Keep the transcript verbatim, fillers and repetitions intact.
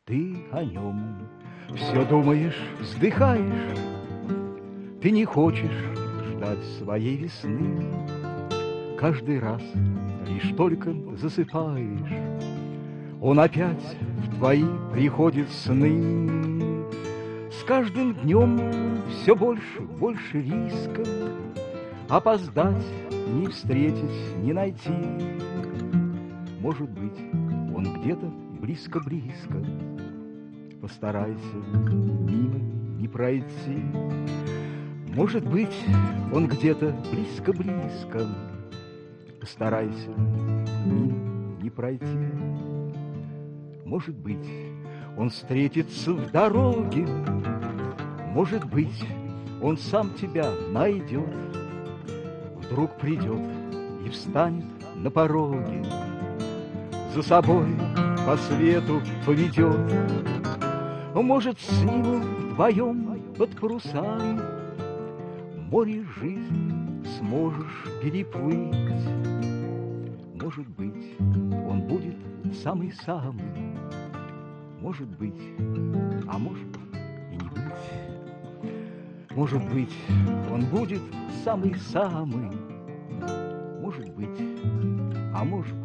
Ты о нем все думаешь, вздыхаешь, ты не хочешь ждать своей весны. Каждый раз лишь только засыпаешь, он опять в твои приходит сны. С каждым днем все больше, больше риска опоздать, не встретить, не найти. Может быть, он где-то близко-близко, постарайся мимо не пройти. Может быть, он где-то близко-близко, постарайся мимо не пройти. Может быть, он встретится в дороге, может быть, он сам тебя найдет, вдруг придет и встанет на пороге, за собой по свету поведет. Может, с ним вдвоем под парусами море жизни сможешь переплыть. Может быть, он будет самый-самый, может быть, а может и не быть. Может быть, он будет самый-самый, может быть, а может